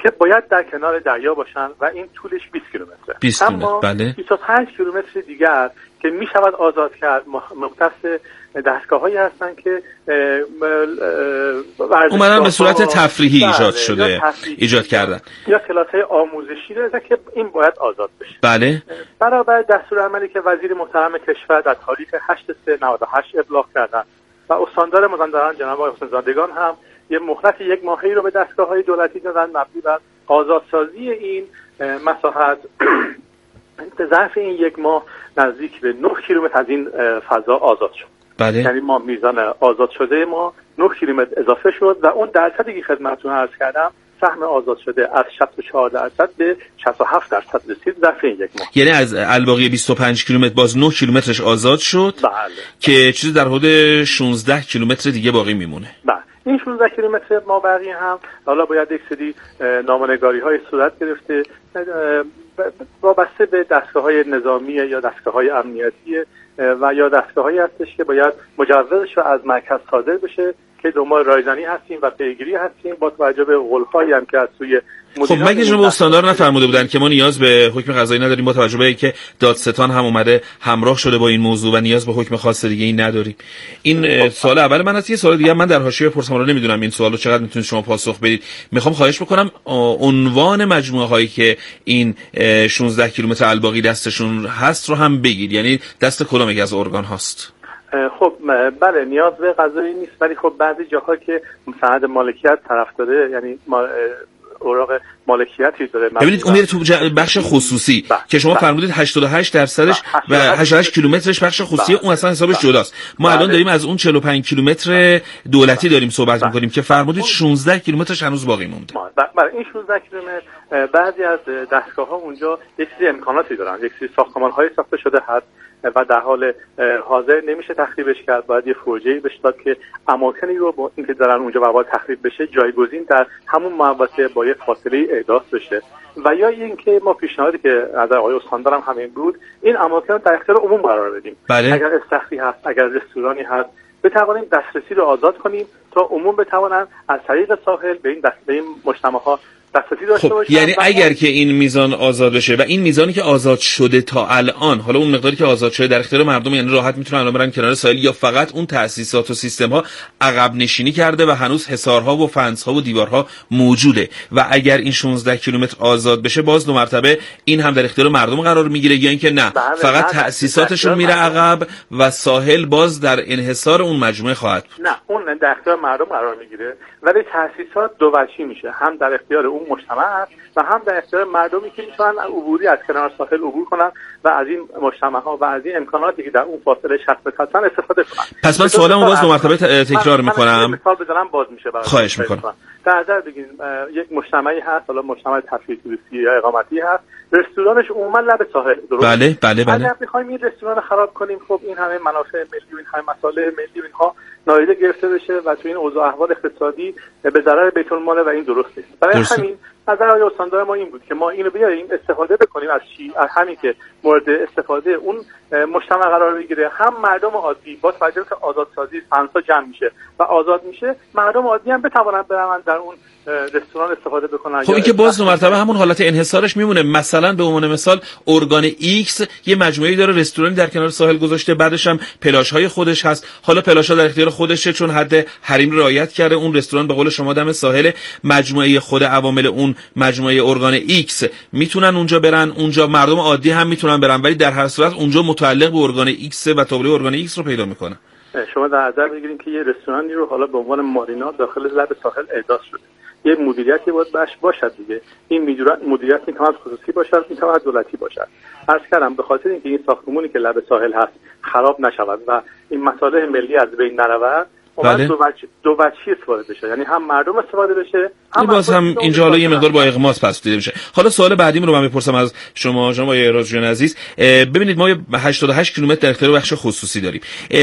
که باید در کنار دریا باشن و این طولش 20 کیلومتره. 20 اما 25 کیلومتر دیگر که می شود آزاد کرد مختص دستگاه‌هایی هستن که اومدن به صورت تفریحی ایجاد کردن یا کلاس‌های آموزشی رو که این باید آزاد بشه. بله. برابر دستورالعملی که وزیر محترم کشور در تاریخ 8/3/98 ابلاغ کردن و استاندار مازندران جناب آقای حسین زادگان هم یه مهلت 1 ماهه‌ای رو به دستگاه‌های دولتی دادن مبنی بر آزادسازی این مساحت. به ظرف این 1 ماه نزدیک به 9 کیلومتر از این فضا آزاد شد. بله. یعنی ما میزان آزاد شده ما 9 کیلومتر اضافه شد و اون درصدی که خدمتتون عرض کردم سهم آزاد شده از 64% به 67% رسید ظرف این 1 ماه. یعنی از الباقی 25 کیلومتر باز 9 کیلومترش آزاد شد. بله. که چیزی در حدود 16 کیلومتر دیگه باقی میمونه. بله. این 16 کیلومتر مابقی هم حالا باید یک سری نامنگاری‌های صورت گرفته وابسته به دستگاه‌های نظامی یا دستگاه‌های امنیتی و یا دستگاه‌هایی هستش که باید مجوزش رو از مرکز صادر بشه که دنبال رایزنی هستیم و پیگیری هستیم با توجه به قول‌هایی هم که از سوی خب مگه شما استاندار نفرموده بودن که ما نیاز به حکم قضایی نداریم با توجه به اینکه دادستان هم اومده همراه شده با این موضوع و نیاز به حکم خاص دیگه این نداریم؟ این سوال اول من است. یه سوال دیگه من در حاشیه بپرسم، رو نمیدونم این سوالو چقدر میتونید شما پاسخ بدید. میخوام خواهش بکنم عنوان مجموعه هایی که این 16 کیلومتر الباقی دستشون هست رو هم بگید، یعنی دست کدام یک از ارگان هاست؟ خب بله نیاز به قضایی نیست، ولی خب بعضی جاها که سند مالکیت طرف داره، یعنی اوراق مالکیتی داره. ببینید اون میره تو بخش خصوصی که شما فرمودید 88%ش و 88 کیلومترش بخش خصوصی، اون اصلا حسابش جداست. ما الان داریم از اون 45 کیلومتر دولتی داریم صحبت می‌کنیم که فرمودید 16 کیلومترش هنوز باقی مونده. بله این 16 کیلومتر بعضی از دستگاه‌ها اونجا یک سری امکاناتی دارن، یک سری ساختمان‌های ساخته شده هست و در حال حاضر نمیشه تخریبش کرد، باید یه فرجه‌ای بشه داد که اماکنی رو با اینکه دارن اونجا مواد تخریب بشه جایگزین در همون مواقع با یه فاصله احداث بشه. و یا اینکه ما پیشنهادی که از آقای استاندار هم همین بود، این اماکن رو در اختیار عموم قرار بدیم. بله. اگر استخری هست، اگر رستورانی هست، بتوانیم دسترسی رو آزاد کنیم تا عموم بتوانن از طریق ساحل به این مجتمع‌ها دسترسی داشته باشن. یعنی اگر که این میزان آزاد بشه و این میزانی که آزاد شده تا الان، حالا اون مقداری که آزاد شده در اختیار مردم، یعنی راحت میتونن الان برن کنار ساحل، یا فقط اون تأسیسات و سیستم‌ها عقب نشینی کرده و هنوز حصارها و فنس‌ها و دیوارها موجوده و اگر این 16 کیلومتر آزاد بشه باز دو مرتبه این هم در اختیار مردم قرار میگیره، یا اینکه نه فقط تأسیساتشون میره عقب و ساحل باز در انحصار اون مجموعه خواهد بود؟ نه اون در اختیار مردم قرار میگیره، ولی تأسیسات دو وجهی میشه، هم در اختیار اون مجتمع است و هم در اختیار مردمی که میتونن عبوری از کنار ساحل عبور کنن و از این مجتمع‌ها و از این امکاناتی که در اون فاصله 60 متر هستن استفاده کنن. پس من سوالمو باز دو مرتبه تکرار میکنم. مثال بزنم باز میشه برای خواهش میکنم. در نظر بگیرید یک مجتمعی هست، حالا مجتمع تفریحی توریستی یا اقامتی هست، رستورانش عموما لب ساحل، درست؟ بله. اگر بخوایم این رستوران خراب کنیم، خب این همه منافع ملی و این همه مصالح ملی و اینها نادیده گرفته بشه و تو این اوضاع احوال اقتصادی به ضرر بیت المال و این درست نیست. برای همین نظر آقای استاندار ما این بود که ما اینو بیاریم استفاده بکنیم از همین که مورد استفاده اون مجتمع قرار بگیره، هم مردم عادی با توجه به آزادسازی فنسا جمع میشه و آزاد میشه، مردم عادی هم بتوانن برن در اون رستوران استفاده بکنن. خب این که باز دو مرتبه همون حالت انحصارش میمونه. مثلا به عنوان مثال ارگان ایکس یه مجموعه‌ای داره رستورانی در کنار ساحل گذاشته، بعدش هم پلاش‌های خودش هست، حالا پلاش‌ها در اختیار خودشه چون حد حریم رعایت کرده، اون رستوران به قول شما دم ساحل، مجموعه خود عوامل اون مجموعه ارگان ایکس میتونن اونجا برن، اونجا مردم عادی هم میتونن برن، ولی در هر صورت اونجا متعلق به ارگان ایکس و تابلوی ارگان ایکس رو پیدا میکنه. شما در نظر بگیرید که یه رستورانی رو حالا به عنوان مارینا داخل لب ساحل احداث شده، یه مدیریتی باید باشد دیگه. این مدیریت میتواند خصوصی باشد، میتواند دولتی باشد. عرض کردم به خاطر اینکه این ساختمانی که لب ساحل هست خراب نشود و این مصالح ملی از بین نرود، بله. دو وجهی استفاده بشه، یعنی هم مردم استفاده بشه، هم باز هم اینجا حالا یه مقدار با اغماس پس دیده بشه. حالا سوال بعدیم رو من میپرسم از شما جناب رازجان عزیز. ببینید ما 88 کیلومتر در اختیار بخش خصوصی داریم.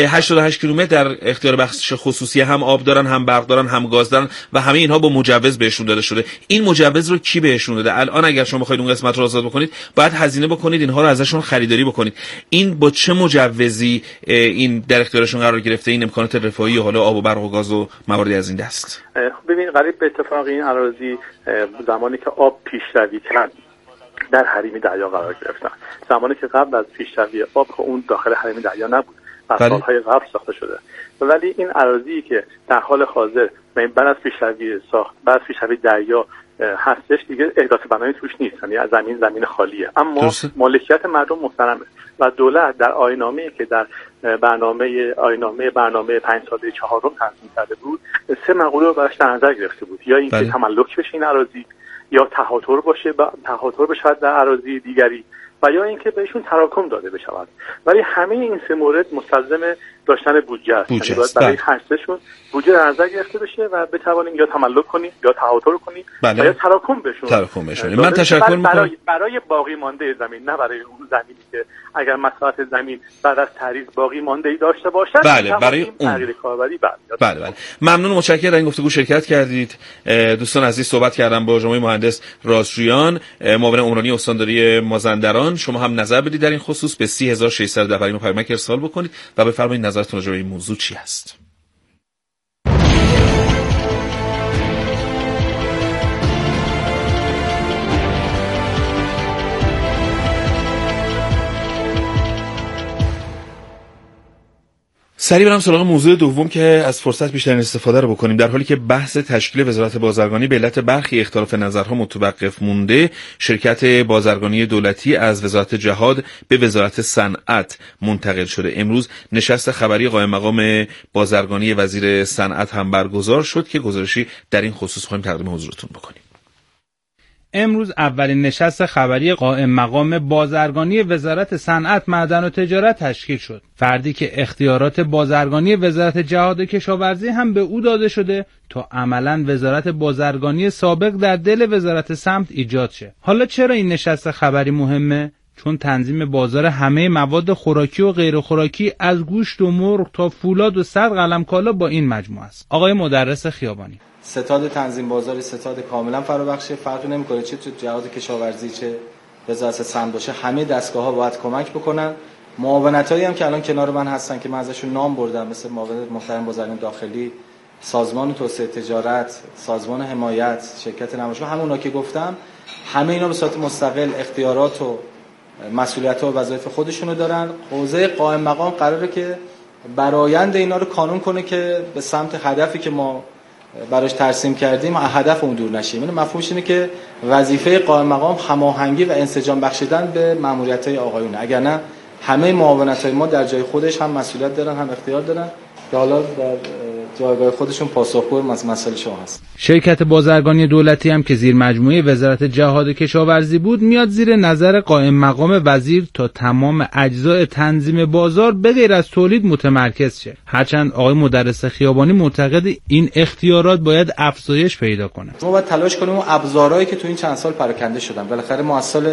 88 کیلومتر در اختیار بخش خصوصی هم آب دارن، هم برق دارن، هم گاز دارن و همه اینها با مجوز بهشون داده شده. این مجوز رو کی بهشون داده؟ الان اگر شما بخواید اون قسمت رو آزاد بکنید، باید هزینه بکنید، اینها رو ازشون خریداری بکنید. این با چه مجوزی این در اختیارشون قرار گرفته، این امکانات رفاهی و حالا آب و برق و گاز و مواردی از این دست؟ ببین قریب به اتفاق این اراضی زمانی که آب پیشروی کرد در حریم دریا قرار گرفتن. زمانی که قبل از پیشروی آب اون داخل حریم دریا نبود، در سالهای قبل ساخته شده. ولی این اراضی که در حال حاضر بعد از پیشروی دریا هستش دیگه احداث بنایی توش نیست، یعنی زمین خالیه، اما مالکیت مردم محترمه و دولت در آیین‌نامه‌ای که در برنامه 5 ساله چهارم تنظیم کرده بود 3 مقوله رو براش در نظر گرفته بود، یا اینکه تملک بشه این اراضی، یا تهاتر بشه در اراضی دیگری، و یا اینکه بهشون تراکم داده بشود. ولی همه این 3 مورد مستلزم داشتن بودجه است. یعنی برای هر سهشون بودجه در نظر گرفته بشه و بتوانیم یا تملک کنیم یا تهاتر کنیم و یا تراکم بشون. من تشکر می‌کنم برای باقی مانده زمین، نه برای اون زمینی که اگر مساحت زمین بعد از تعریض باقی مانده‌ای داشته باشد. برای اون تغییر کاربری. بله. ممنون، متشکرم این گفتگو شرکت کردید. دوستان عزیز، صحبت کردم با جناب مهندس رازجویان، معاون عمرانی استانداری مازندران. شما هم نظر بدید در این خصوص، به 30610 برای ما پیامک ارسال بکنید و بفرمایید نظرتون راجع به این موضوع چی هست. سریع برم سراغ موضوع دوم که از فرصت بیشترین استفاده رو بکنیم. در حالی که بحث تشکیل وزارت بازرگانی به علت برخی اختلاف نظرها متوقف مونده، شرکت بازرگانی دولتی از وزارت جهاد به وزارت صنعت منتقل شده. امروز نشست خبری قائم مقام بازرگانی وزیر صنعت هم برگزار شد که گزارشی در این خصوص خواهیم تقدیم حضورتون بکنیم. امروز اولین نشست خبری قائم مقام بازرگانی وزارت صنعت، معدن و تجارت تشکیل شد. فردی که اختیارات بازرگانی وزارت جهاد و کشاورزی هم به او داده شده تا عملاً وزارت بازرگانی سابق در دل وزارت صنعت ایجاد شه. حالا چرا این نشست خبری مهمه؟ چون تنظیم بازار همه مواد خوراکی و غیر خوراکی از گوشت و مرغ تا فولاد و 100 قلم کالا با این مجموعه است. آقای مدرس خیابانی: ستاد تنظیم بازار ستاد کاملا فرابخشه، فرقی نمیکنه چه تو جهاد کشاورزی چه وزارت صنعت باشه، همه دستگاه‌ها باید کمک بکنن. معاونتایی هم که الان کنار من هستن که من ازشون نام بردم، مثل معاونت محترم بازرگانی داخلی، سازمان توسعه تجارت، سازمان حمایت، شرکت نمایشگاه، همونا که گفتم، همه اینا به صورت مستقل اختیارات و مسئولیت‌ها و وظایف خودشونو دارن. حوزه قائم مقام قراره که برآیند اینا رو کانون کنه که به سمت هدفی که ما براش ترسیم کردیم هدف اون دور نشیم. این مفهومش اینه که وظیفه قائم مقام هماهنگی و انسجام بخشیدن به ماموریت‌های آقایونه، اگر نه همه معاونت‌های ما در جای خودش هم مسئولیت دارن هم اختیار دارن که حالا در جایگاه خودشون پاسخگوی مسائل شما هست. شرکت بازرگانی دولتی هم که زیر مجموعه وزارت جهاد و کشاورزی بود میاد زیر نظر قائم مقام وزیر تا تمام اجزای تنظیم بازار به غیر از تولید متمرکز شه. هرچند آقای مدرس خیابانی معتقد این اختیارات باید افزایش پیدا کنه. ما باید تلاش کنیم اون ابزارهایی که تو این چند سال پراکنده شدن، بالاخره ما از سال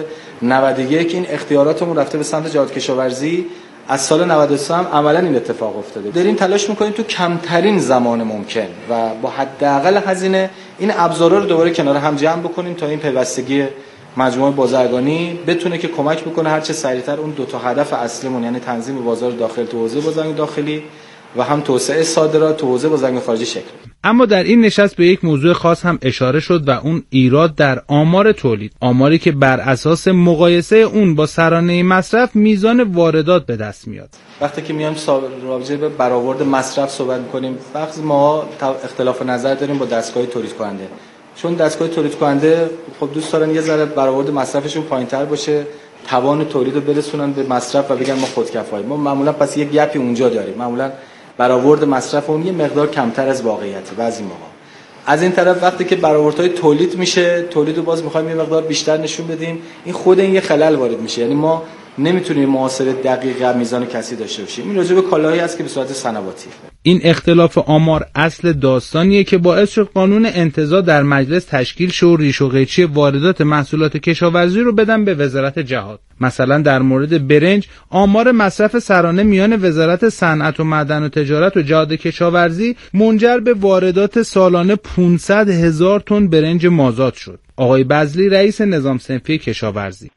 91 این اختیاراتمون رفته به سمت جهاد کشاورزی، از سال 93 هم عملا این اتفاق افتاده. داریم تلاش میکنیم تو کمترین زمان ممکن و با حداقل هزینه این ابزارا رو دوباره کنار هم جمع بکنیم تا این پیوستگی مجموعه بازرگانی بتونه که کمک بکنه هر چه سریعتر اون دو تا هدف اصلیمون، یعنی تنظیم بازار داخل تو حوزه بازرگانی داخلی و هم توسعه صادرات تو حوزه بازرگانی خارجی شکل. اما در این نشست به یک موضوع خاص هم اشاره شد و اون ایراد در آمار تولید، آماری که بر اساس مقایسه اون با سرانه مصرف میزان واردات به دست میاد. وقتی که میایم راجع به برآورد مصرف صحبت می‌کنیم، بعضی ما اختلاف نظر داریم با دستگاه تولید کننده، چون دستگاه تولید کننده خب دوست دارن یه ذره برآورد مصرفشون پایین‌تر باشه، توان تولید رو برسونن به مصرف و بگن ما خودکفاییم. ما معمولا پس یه گپی اونجا داریم، معمولا برآورد مصرف اون یه مقدار کمتر از واقعیته بعضی موقع. از این طرف وقتی که برآوردهای تولید میشه، تولید رو باز می‌خوایم یه مقدار بیشتر نشون بدیم، این خود این یه خلل وارد میشه، یعنی ما نمیتونیم محاسبه دقیق میزان کسی داشته باشیم. این راجع به کالاهایی است که به صورت صنواتی. این اختلاف آمار اصل داستانیه که باعث شد قانون انتزاع در مجلس تشکیل شه و ریش و قیچی واردات محصولات کشاورزی رو بدن به وزارت جهاد. مثلا در مورد برنج، آمار مصرف سرانه میان وزارت صنعت و معدن و تجارت و جهاد کشاورزی منجر به واردات سالانه 500,000 تن برنج مازاد شد. آقای بزلی رئیس نظام صنفی کشاورزی: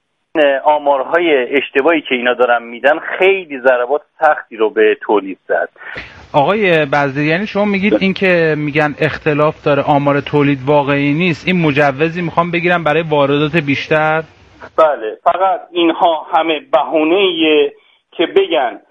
آمارهای اشتباهی که اینا دارن میدن خیلی ضربات سختی رو به تولید زد. آقای بزدی، یعنی شما میگید این که میگن اختلاف داره، آمار تولید واقعی نیست، این مجوزی میخوام بگیرم برای واردات بیشتر؟ بله، فقط اینها همه بهونه‌ایه که بگن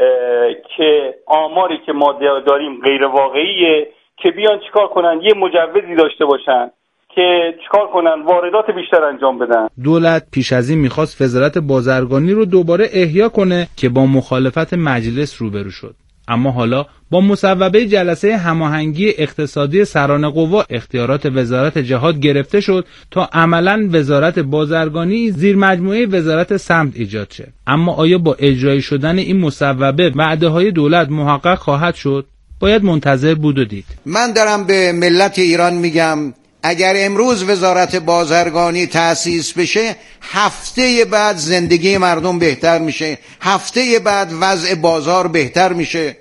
که آماری که ما داریم غیر واقعیه، که بیان چیکار کنن، یه مجوزی داشته باشن که چیکار کنن، واردات بیشتر انجام بدن. دولت پیش از این میخواست وزارت بازرگانی رو دوباره احیا کنه که با مخالفت مجلس روبرو شد، اما حالا با مصوبه جلسه هماهنگی اقتصادی سران قوا اختیارات وزارت جهاد گرفته شد تا عملاً وزارت بازرگانی زیر مجموعه وزارت سمت ایجاد شه. اما آیا با اجرایی شدن این مصوبه وعده‌های دولت محقق خواهد شد؟ باید منتظر بود و دید. من دارم به ملت ایران میگم اگر امروز وزارت بازرگانی تأسیس بشه، هفته بعد زندگی مردم بهتر میشه، هفته بعد وضع بازار بهتر میشه.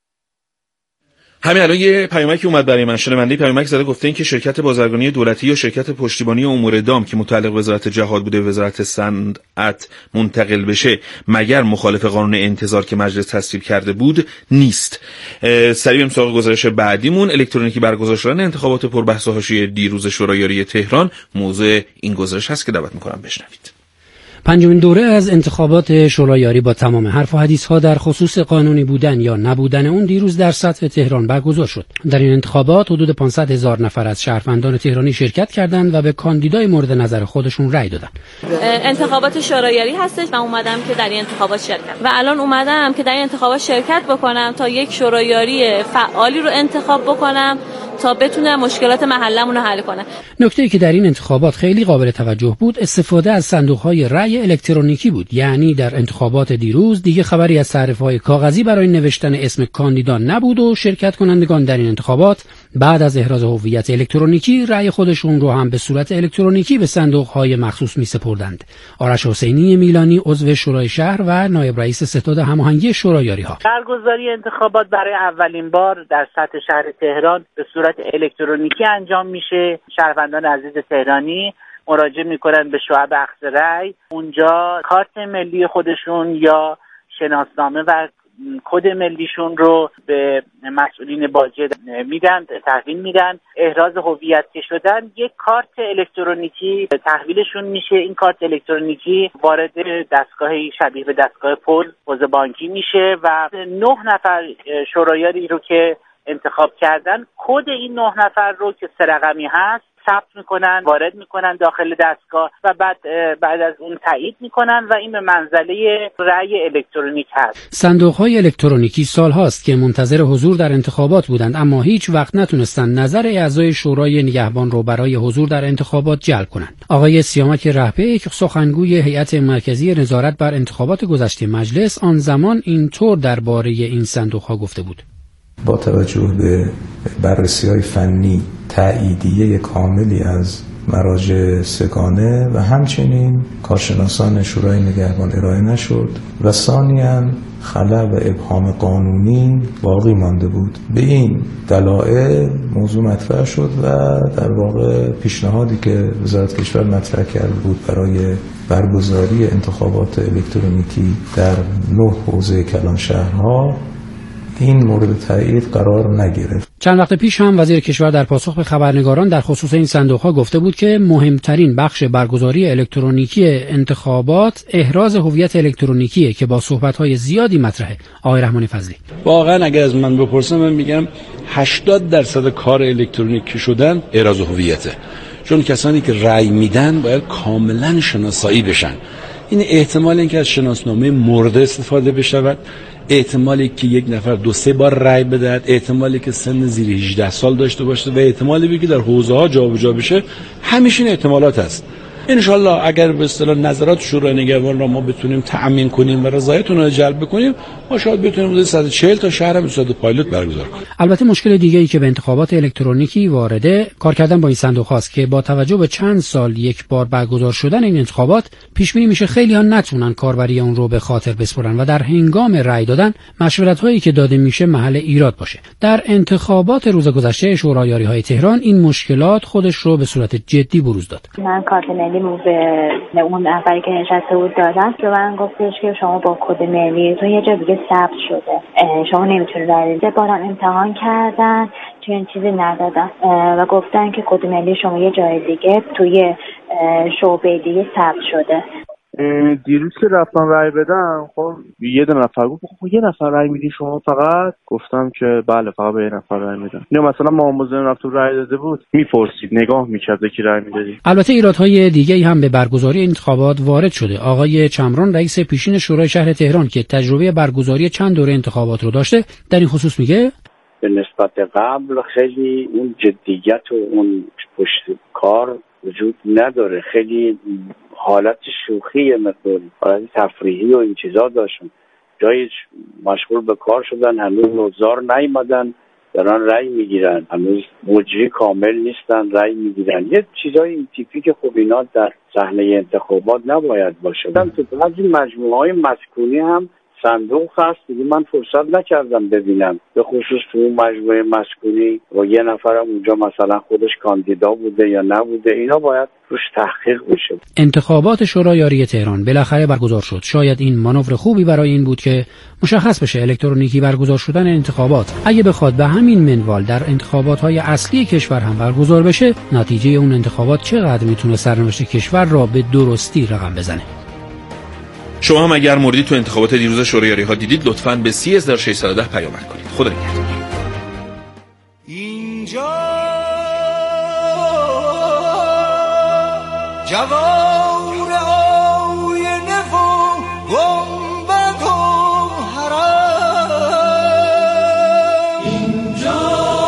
همین الان یه پیامکی اومد برای من، شنونده پیامک زده، گفته این که شرکت بازرگانی دولتی یا شرکت پشتیبانی امور دام که متعلق وزارت جهاد بوده وزارت صنعت منتقل بشه، مگر مخالف قانون انتظار که مجلس تصویب کرده بود نیست. سریع سراغ گزارش بعدیمون، الکترونیکی برگزار شدن انتخابات پربحث و حاشیه دیروز شورایاری تهران موضوع این گزارش هست که دعوت می‌کنم بشنوید. پنجمین دوره از انتخابات شورایاری با تمام حرف و حدیث‌ها در خصوص قانونی بودن یا نبودن اون دیروز در سطح تهران برگزار شد. در این انتخابات حدود 500,000 نفر از شهروندان تهرانی شرکت کردند و به کاندیدای مورد نظر خودشون رأی دادند. انتخابات شورایاری هستش و اومدم که در این انتخابات شرکت و الان اومدم که در این انتخابات شرکت بکنم تا یک شورایاری فعالی رو انتخاب بکنم تا بتونم مشکلات محلمون رو حل کنم. نکته‌ای که در این انتخابات خیلی قابل توجه بود استفاده از صندوق‌های رأی الکترونیکی بود. یعنی در انتخابات دیروز دیگه خبری از صحیفه‌های کاغذی برای نوشتن اسم کاندیدا نبود و شرکت کنندگان در این انتخابات بعد از احراز هویت الکترونیکی رأی خودشون رو هم به صورت الکترونیکی به صندوق‌های مخصوص می‌سپردند. آرش حسینی میلانی عضو شورای شهر و نایب رئیس ستاد هماهنگی شورایاری‌ها: برگزاری انتخابات برای اولین بار در سطح شهر تهران به صورت الکترونیکی انجام میشه. شهروندان عزیز تهرانی مراجعه میکنن به شعب اخذ رأی، اونجا کارت ملی خودشون یا شناسنامه و کد ملیشون رو به مسئولین باجه میدن، تحویل میدن. احراز هویت که شدن یک کارت الکترونیکی تحویلشون میشه. این کارت الکترونیکی وارد دستگاهی شبیه به دستگاه پوز بانکی میشه و 9 نفر شورایاری رو که انتخاب کردن کد این 9 نفر رو که 3 رقمی هست ثبت میکنن، وارد میکنن داخل دستگاه و بعد از اون تایید میکنن و این به منزله رأی الکترونیک هست. صندوق‌های الکترونیکی سال‌هاست که منتظر حضور در انتخابات بودند، اما هیچ وقت نتونستند نظر اعضای شورای نگهبان رو برای حضور در انتخابات جلب کنند. آقای سیامک رهپیک، سخنگوی هیئت مرکزی نظارت بر انتخابات گذشته مجلس، آن زمان اینطور درباره این صندوق‌ها گفته بود: با توجه به بررسی‌های فنی تأییدیه کاملی از مراجع سگانه و همچنین کارشناسان شورای نگهبان ارائه نشد و ثانیاً خلأ و ابهام قانونی باقی مانده بود. به این دلایل موضوع مطرح شد و در واقع پیشنهادی که وزارت کشور مطرح کرده بود برای برگزاری انتخابات الکترونیکی در 9 حوزه کلان شهرها این مورد تایید قرار نگرفت. چند وقت پیش هم وزیر کشور در پاسخ به خبرنگاران در خصوص این صندوق‌ها گفته بود که مهمترین بخش برگزاری الکترونیکی انتخابات احراز هویت الکترونیکیه که با صحبت‌های زیادی مطرحه. آقای رحمانی فضلی: واقعا اگر از من بپرسن من میگم 80% کار الکترونیکی شدن احراز هویته، چون کسانی که رأی میدن باید کاملا شناسایی بشن. این احتمال اینکه از شناسنامه مرده استفاده بشود، احتمالی که یک نفر 2-3 بار رأی بدهد، احتمالی که سن زیر 18 سال داشته باشه و احتمالی که در حوزه‌ها جابجا بشه، همیشه این احتمالات هست. انشالله اگر به اصطلاح نظرات شورای نگهبان را ما بتونیم تأمین کنیم و رضایت اونها رو جلب بکنیم، ما شاید بتونیم حدود 140 تا شهر هم به صورت پایلوت برگزار کنیم. البته مشکل دیگه‌ای که به انتخابات الکترونیکی وارده کار کردن با این صندوق‌هاست که با توجه به چند سال یک بار برگزار شدن این انتخابات پیش بینی میشه خیلی‌ها نتونن کاربری اون رو به خاطر بسپرن و در هنگام رأی دادن مشورت‌هایی که داده میشه محل ایراد باشه. در انتخابات روز گذشته شورایاری‌های تهران این مشکلات خودش رو به صورت جدی بروز داد. من کارت ملی رو به اون نفری که نشسته بود دادم به من گفتش که شما با کد ملیتون یه جا دیگه ثبت شده، شما نمیتونید برید. باران امتحان کردن توی این چیزی ندادن و گفتن که کد ملی شما یه جای دیگه توی شعبه دیگه ثبت شده. دیروز که رفتم رای بدم، خب یه نفر گفت خب یه نفر رای میدی شما فقط؟ گفتم که بله فقط به یه نفر رای میدم. یا مثلا معامزه رفت و رای داده بود میپرسید، نگاه میکرد کی رای میدادی. البته ایرادهای دیگه‌ای هم به برگزاری انتخابات وارد شده. آقای چمران رئیس پیشین شورای شهر تهران که تجربه برگزاری چند دوره انتخابات رو داشته در این خصوص میگه به نسبت قبل خیلی اون جدیت و اون پشت کار وجود نداره، خیلی حالت شوخی مقداری، حالت تفریحی و این چیزا داشتن، جای مشغول به کار شدن، هنوز نوزار نیومدن دارن رأی میگیرن، هنوز مجری کامل نیستن رأی میگیرن، یه چیزای این تیپی که خب اینا در صحنه انتخابات نباید باشه. تو بعضی مجموعه‌های مسکونی هم صندوق هست دیگه، من فرصت نکردم ببینم، به خصوص تو اون مجموعه مسکونی و یه نفرم اونجا مثلا خودش کاندیدا بوده یا نبوده، اینا باید روش تحقیق بشه. انتخابات شورای تهران بالاخره برگزار شد. شاید این مانور خوبی برای این بود که مشخص بشه الکترونیکی برگزار شدن انتخابات اگه بخواد به همین منوال در انتخابات‌های اصلی کشور هم برگزار بشه، نتیجه اون انتخابات چقدر میتونه سرنوشت کشور را به درستی رقم بزنه. شما هم اگر موردی تو انتخابات دیروز شورای ها دیدید لطفاً به 30610 پیامک کنید. خدا نگهدار. اینجا جوار آینه و گنبد و حرم، اینجا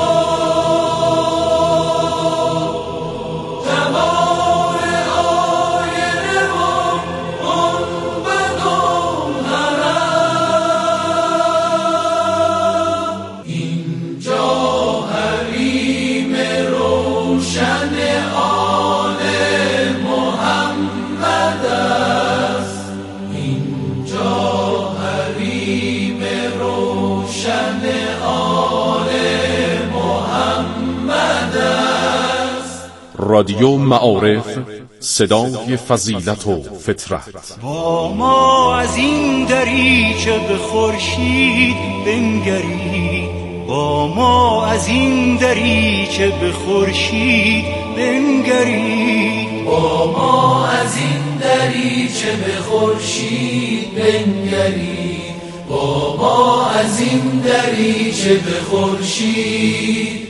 جوار آینه و گنبد و حرم، اینجا حریم روشن آل محمد است، اینجا حریم روشن آل محمد است. رادیو معارف، صدای فضیلت و فطرت. با ما از این دریچه به خورشید بنگرید، با ما از این دریچه به خورشید بنگرید، با ما از این دریچه به خورشید بنگرید، با ما از این دریچه به خورشید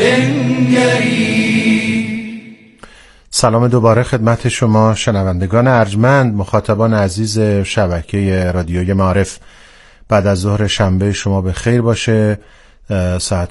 بنگرید. سلام دوباره خدمت شما شنوندگان ارجمند، مخاطبان عزیز شبکه رادیوی معارف. بعد از ظهر شنبه شما به خیر باشه. ساعت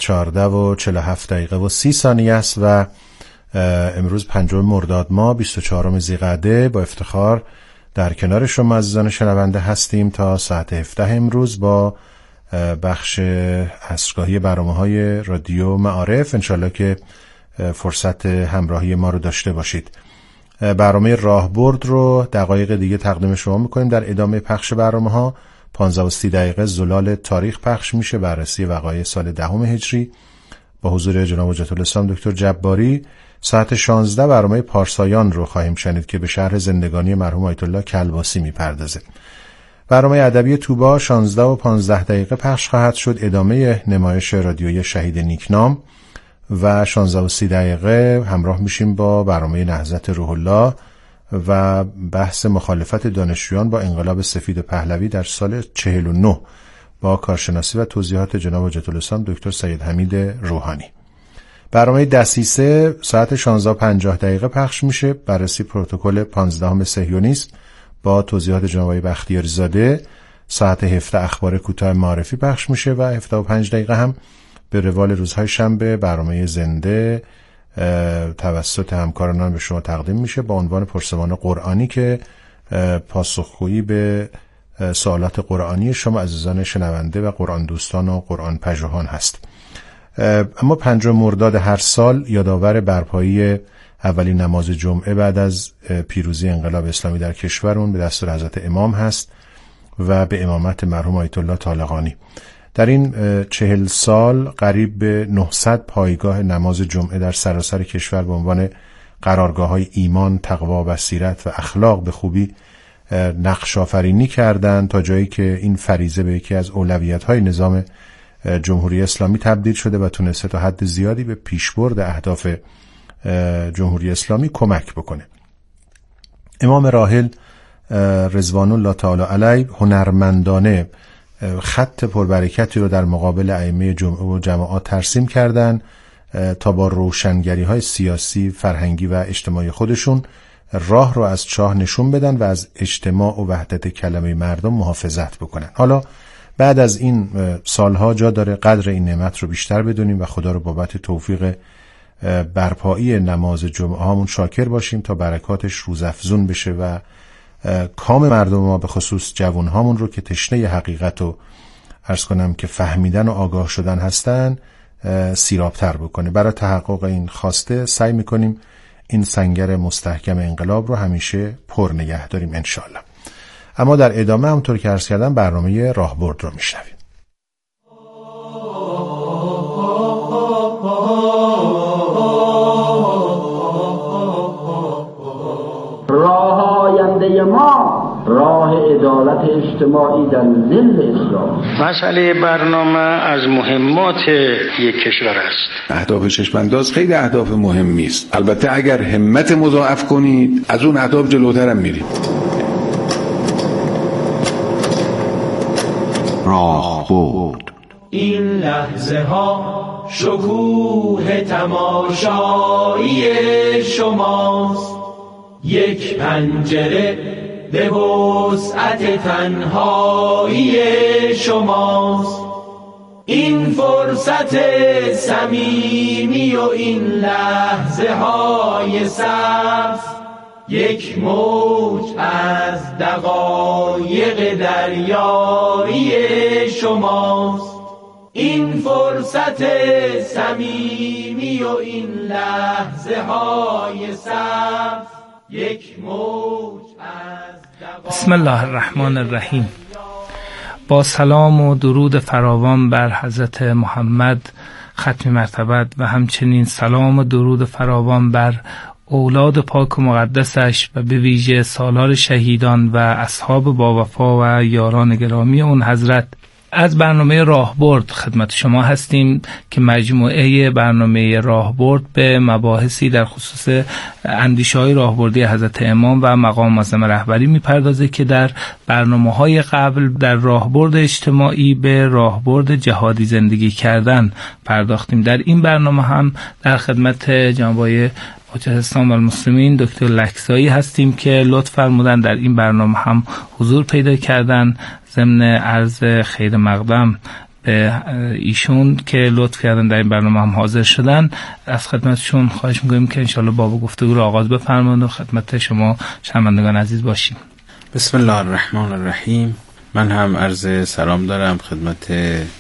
14:47:30 است و امروز 5 مرداد ماه 24 ذی‌قعده با افتخار در کنار شما عزیزان شنونده هستیم تا ساعت 17 امروز با بخش عصرگاهی برنامه‌های رادیو معارف. انشالله که فرصت همراهی ما رو داشته باشید. برنامه راهبرد رو دقایق دیگه تقدیم شما میکنیم. در ادامه پخش برنامه‌ها 15:30 زلال تاریخ پخش میشه، بررسی وقایع سال 10 هجری با حضور جناب حجت الاسلام دکتر جباری. ساعت 16 برنامه پارسایان رو خواهیم شنید که به شرح زندگانی مرحوم آیت الله کلباسی میپردازه. برنامه ادبی توبا 16:15 پخش خواهد شد، ادامه نمایش رادیویی شهید نیکنام و 16:30 همراه میشیم با برنامه نهضت روح الله و بحث مخالفت دانشجویان با انقلاب سفید پهلوی در سال 49 با کارشناسی و توضیحات جناب حجت الاسلام دکتر سید حمید روحانی. برنامه دسیسه ساعت 16:50 پخش میشه، بررسی پروتکل 15 صهیونیست با توضیحات جناب بختیاری زاده. ساعت 17 اخبار کوتاه معرفی پخش میشه و 17:05 هم به روال روزهای شنبه برنامه زنده توسط همکارانم به شما تقدیم میشه با عنوان پرسوان قرآنی که پاسخگویی به سوالات قرآنی شما عزیزان شنونده و قرآن دوستان و قرآن پژوهان هست. اما 5 مرداد هر سال یادآور برپایی اولین نماز جمعه بعد از پیروزی انقلاب اسلامی در کشورمون به دستور حضرت امام هست و به امامت مرحوم آیت الله طالقانی. در این 40 سال قریب به 900 پایگاه نماز جمعه در سراسر کشور به عنوان قرارگاه‌های ایمان، تقوا، بصیرت و اخلاق به خوبی نقش آفرینی کردند تا جایی که این فریضه به یکی از اولویت‌های نظام جمهوری اسلامی تبدیل شده و تونسته تا حد زیادی به پیشبرد اهداف جمهوری اسلامی کمک بکنه. امام راحل رضوان الله تعالی علیه هنرمندانه خط پربرکتی رو در مقابل ائمه جمعه و جماعات ترسیم کردند تا با روشنگری‌های سیاسی، فرهنگی و اجتماعی خودشون راه رو از چاه نشون بدن و از اجتماع و وحدت کلمه مردم محافظت بکنن. حالا بعد از این سالها جا داره قدر این نعمت رو بیشتر بدونیم و خدا رو بابت توفیق برپایی نماز جمعه هامون شاکر باشیم تا برکاتش روزافزون بشه و کام مردم ما به خصوص جوان هامون رو که تشنه حقیقت و عرض کنم که فهمیدن و آگاه شدن هستن سیرابتر بکنه. برای تحقق این خواسته سعی میکنیم این سنگر مستحکم انقلاب رو همیشه پر نگه داریم انشالله. اما در ادامه همونطور که عرض کردم برنامه راهبرد رو میشنویم. راه آینده ما راه عدالت اجتماعی در ظل اسلام. مسئله برنامه از مهمات یک کشور است. اهداف چشم‌انداز خیلی اهداف مهمی است. البته اگر همت مضاعف کنید از اون اهداف جلوتر هم میرید. راهبرد. این لحظه ها شکوه تماشایی شماست، یک پنجره به وسعت تنهایی شماست. این فرصت صمیمی و این لحظه های سبز، یک موج از دقایق دریایی شماست. این فرصت صمیمی و این لحظه های سبز، یک موج از بسم الله الرحمن الرحیم. با سلام و درود فراوان بر حضرت محمد ختم مرتبت و همچنین سلام و درود فراوان بر اولاد پاک و مقدسش و به ویژه سالار شهیدان و اصحاب با وفا و یاران گرامی اون حضرت. از برنامه راهبرد خدمت شما هستیم که مجموعه برنامه راهبرد به مباحثی در خصوص اندیشه‌های راهبردی حضرت امام و مقام معظم رهبری میپردازه که در برنامه‌های قبل در راهبرد اجتماعی به راهبرد جهادی زندگی کردن پرداختیم. در این برنامه هم در خدمت جناب حجت اسلام و المسلمین دکتر لکزایی هستیم که لطف فرمودن در این برنامه هم حضور پیدا کردن. ضمن عرض خیر مقدم به ایشون که لطف کردن در این برنامه هم حاضر شدن، از خدمتشون خواهش می‌کنیم که انشالله باب گفتگو رو آغاز بفرمایند و خدمت شما شنوندگان عزیز باشیم. بسم الله الرحمن الرحیم. من هم عرض سلام دارم خدمت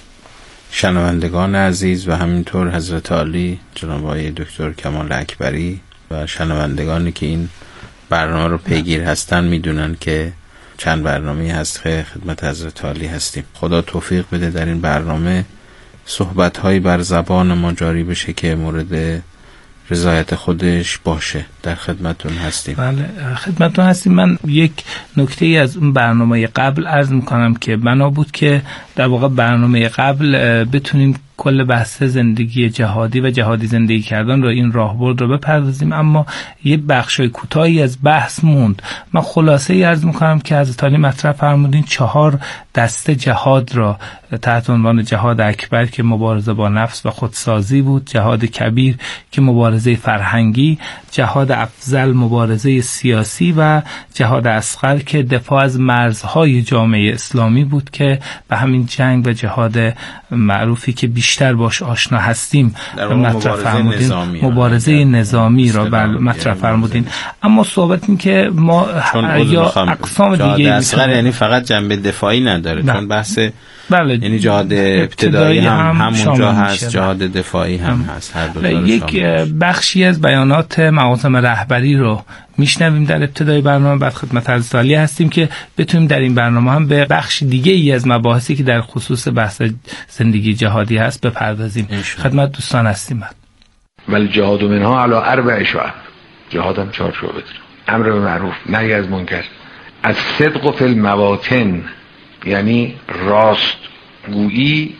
شنوندگان عزیز و همینطور حضرت عالی جناب آقای دکتر کمال اکبری و شنوندگانی که این برنامه رو پیگیر هستن میدونن که چند برنامه هست که خدمت حضرت عالی هستیم. خدا توفیق بده در این برنامه صحبت‌هایی بر زبان ما جاری بشه که مورد رضایت خودش باشه. در خدمتون هستیم. بله خدمتون هستیم. من یک نکته از اون برنامه قبل عرض میکنم که بنا بود که در واقع برنامه قبل بتونیم کل بحث زندگی جهادی و جهادی زندگی کردن رو این راهبرد رو بپردازیم، اما یه بخشای کوتاهی از بحث موند. من خلاصه ای عرض میکنم که حضرت علی مطرح فرمودین 4 دسته جهاد را تحت عنوان جهاد اکبر که مبارزه با نفس و خودسازی بود، جهاد کبیر که مبارزه فرهنگی، جهاد افضل مبارزه سیاسی و جهاد اصغر که دفاع از مرزهای جامعه اسلامی بود که به همین جنگ و جهاد معروفی که بیشتر باش آشنا هستیم مطرح فرمودین، مبارزه نظامی را مطرح فرمودین. اما صحبت این که ما یا اقسام دیگه اصغر یعنی فقط جنبه دفاعی نداره، چون بحث یعنی جهاد ابتدایی هم همونجا هست، جهاد دفاعی هم هست، هر دو یک بخشی از بیانات مقام رهبری رو میشنویم در ابتدای برنامه. بعد خدمت حضرت علی هستیم که بتونیم در این برنامه هم به بخش دیگه ای از مباحثی که در خصوص بحث زندگی جهادی هست بپردازیم. خدمت دوستان هستیم. ولی جهاد منها علی 4 شعب. جهاد هم 4 شعبه داره. امر به معروف، نهی از منکر، از صدق فی المواطن، یعنی راست گویی،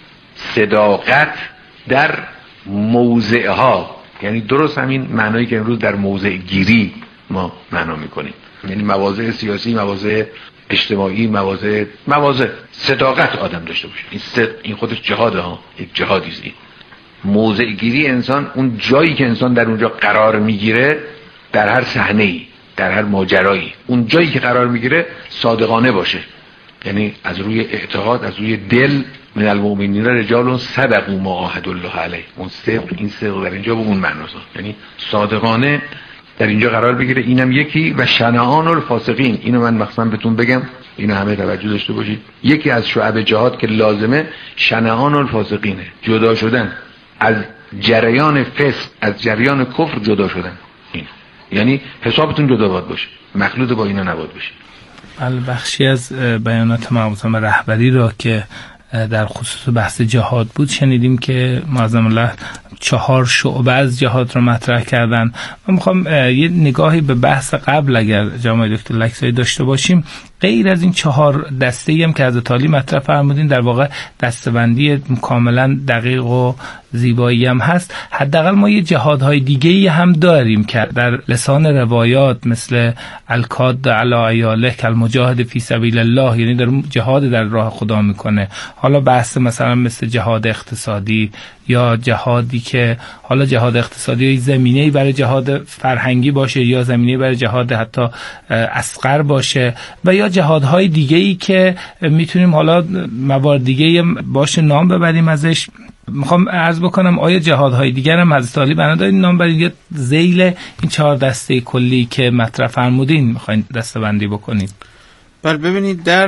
صداقت در موضع ها، یعنی درست همین معنایی که امروز در موضع گیری ما معنا میکنیم، یعنی مواضع سیاسی، مواضع اجتماعی، مواضع صداقت آدم داشته باشه. این خودش جهاده ها، یک جهادی است. موضع گیری انسان، اون جایی که انسان در اونجا قرار میگیره، در هر صحنه‌ای، در هر ماجرایی، اون جایی که قرار میگیره صادقانه باشه، یعنی از روی اعتقاد، از روی دل. من المؤمنین رجال صدقوا ما عاهدوا الله علیه. اون صدق، این صدق در اینجا به اون معناست، یعنی صادقانه در اینجا قرار بگیره. اینم یکی. و شنعان الفاسقین، اینو من مخصوصا بهتون بگم، اینو همه توجه داشته باشید. یکی از شعب جهاد که لازمه شنعان الفاسقینه، جدا شدن از جریان فسق، از جریان کفر جدا شدن. این یعنی حسابتون جدا باید باشه، مخلوط با اینا نباید باشه. بخشی از بیانات مربوط به رهبری را که در خصوص بحث جهاد بود شنیدیم که معظم الله 4 شعبه از جهاد را مطرح کردن. من میخوام یه نگاهی به بحث قبل اگر جناب دکتر لکزایی داشته باشیم. غیر از این 4 دسته‌ای هم که حضرت عالی مطرح فرمودین، در واقع دسته‌بندی کاملا دقیق و زیبایی هم هست. حداقل ما یه جهادهای دیگه‌ای هم داریم که در لسان روایات مثل الکاد علی عیاله المجاهد فی سبیل الله، یعنی در جهاد در راه خدا میکنه. حالا بحث مثلا مثل جهاد اقتصادی یا جهادی که حالا جهاد اقتصادی زمینه‌ای برای جهاد فرهنگی باشه یا زمینه‌ای برای جهاد حتی اصغر باشه، و یا جهادهای دیگه‌ای که میتونیم حالا موارد دیگه‌ای باشه نام ببریم ازش. میخوام عرض بکنم آیا جهادهای دیگر هم حضرت عالی بنا دارین نام برید یا ذیل این 4 دسته کلی که مطرح فرمودین میخواین دسته‌بندی بکنید؟ بله، ببینید در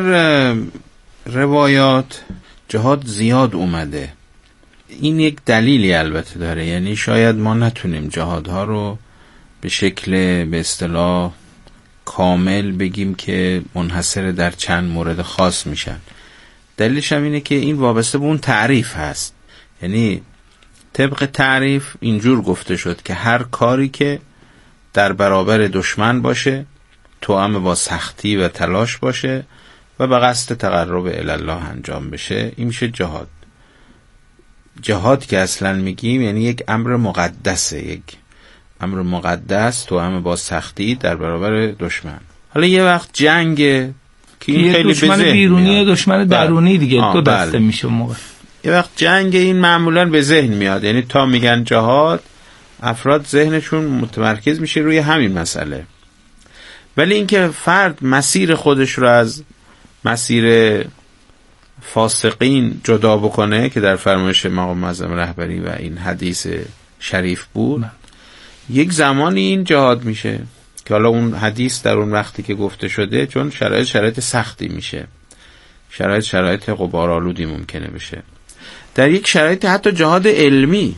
روایات جهاد زیاد اومده. این یک دلیلی البته داره، یعنی شاید ما نتونیم جهادها رو به شکل به اصطلاح کامل بگیم که منحصر در چند مورد خاص میشن. دلیلش هم اینه که این وابسته به اون تعریف هست. یعنی طبق تعریف اینجور گفته شد که هر کاری که در برابر دشمن باشه، توأم با سختی و تلاش باشه و به قصد تقرب الی الله انجام بشه، این میشه جهاد. جهاد که اصلا میگیم یعنی یک امر مقدسه، یک امر مقدس توأم با سختی در برابر دشمن. حالا یه وقت جنگ که این خیلی دشمن بیرونی، دشمن درونی دیگه، 2 دسته میشه موقع. یه وقت جنگ این معمولا به ذهن میاد، یعنی تا میگن جهاد افراد ذهنشون متمرکز میشه روی همین مسئله. ولی اینکه فرد مسیر خودش رو از مسیر فاسقین جدا بکنه که در فرمایش مقام معظم رهبری و این حدیث شریف بود، یک زمانی این جهاد میشه که حالا اون حدیث در اون وقتی که گفته شده، چون شرایط سختی میشه، شرایط غبارآلودی ممکنه بشه. در یک شرایط حتی جهاد علمی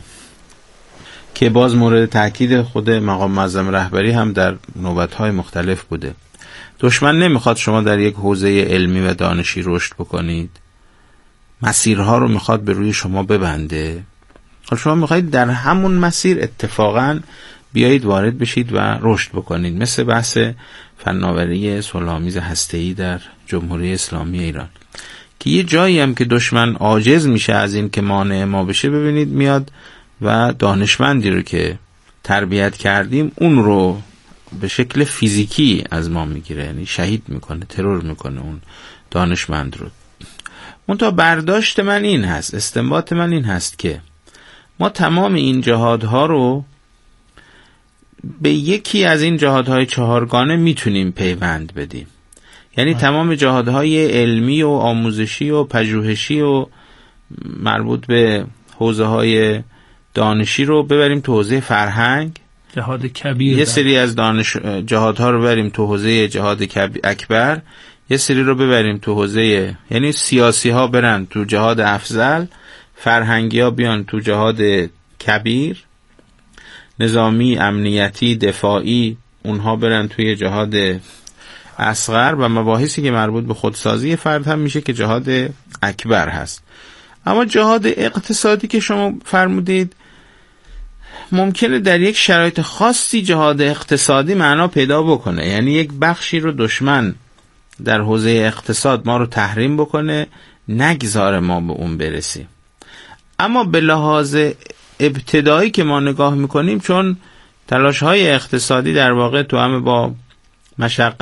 که باز مورد تاکید خود مقام معظم رهبری هم در نوبت‌های مختلف بوده. دشمن نمیخواد شما در یک حوزه علمی و دانشی رشد بکنید، مسیرها رو میخواد به روی شما ببنده. حالا شما میخواید در همون مسیر اتفاقاً بیایید وارد بشید و رشد بکنید، مثل بحث فناوری صلح‌آمیز هسته‌ای در جمهوری اسلامی ایران که یه جایی هم که دشمن عاجز میشه از این که مانع ما بشه، ببینید میاد و دانشمندی رو که تربیت کردیم اون رو به شکل فیزیکی از ما میگیره، یعنی شهید میکنه، ترور میکنه اون دانشمند رو. منتها برداشت من این هست، استنباط من این هست که ما تمام این جهادها رو به یکی از این جهادهای 4گانه میتونیم پیوند بدیم. یعنی تمام جهادهای علمی و آموزشی و پژوهشی و مربوط به حوزه‌های دانشی رو ببریم تو حوزه فرهنگ، جهاد کبیر، یه سری از جهادها رو ببریم تو حوزه جهاد اکبر، یه سری رو ببریم تو حوزه، یعنی سیاسی ها برن تو جهاد افضل، فرهنگی ها بیان تو جهاد کبیر، نظامی، امنیتی، دفاعی اونها برن توی جهاد اصغر، و مباحثی که مربوط به خودسازی فرد هم میشه که جهاد اکبر هست. اما جهاد اقتصادی که شما فرمودید، ممکنه در یک شرایط خاصی جهاد اقتصادی معنا پیدا بکنه، یعنی یک بخشی رو دشمن در حوزه اقتصاد ما رو تحریم بکنه، نگذاره ما به اون برسیم. اما به لحاظ ابتدایی که ما نگاه میکنیم، چون تلاش‌های اقتصادی در واقع توأم با مشقت